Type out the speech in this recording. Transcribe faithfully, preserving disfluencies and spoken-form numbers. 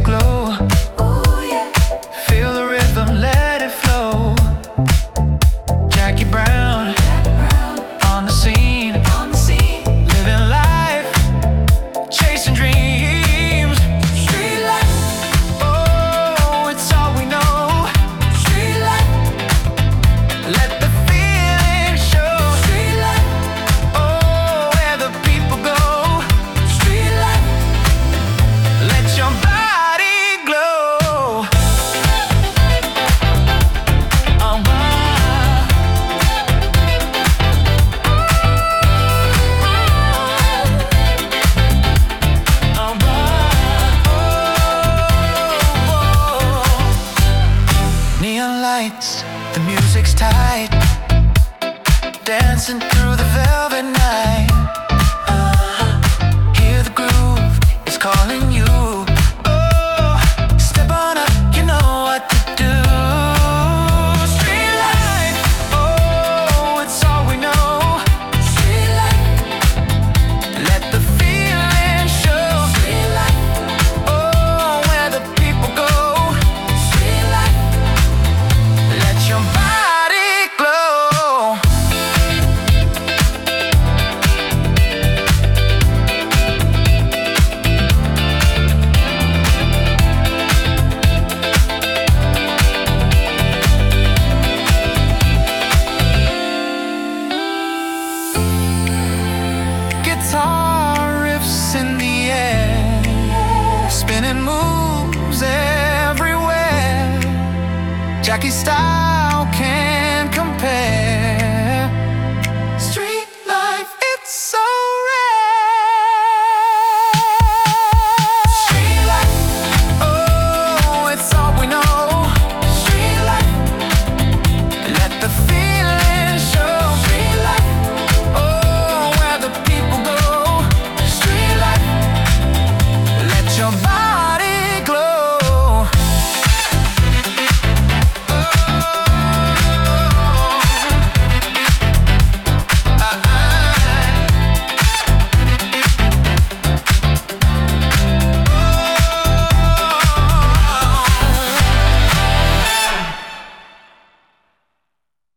glow. Feel the rhythm, let it flow. Jackie Brown on the scene, living life, chasing dreams. Street life, oh, it's all we know. Street life, let the feeling show. Street life, oh, where the people go. Street life, let your body glow. Oh, my. Oh, my. Oh. Neon lights, the music's tight, dancing through the velvet night. Uh, hear the groove, it's calling you. Oh, step on up, you know what to do. Street life, oh, it's all we know. Street life, let the feeling show. Street life, oh, where the people go. Street life, let your body glow. Guitar riffs in the air, spinning moves everywhere. Jackie style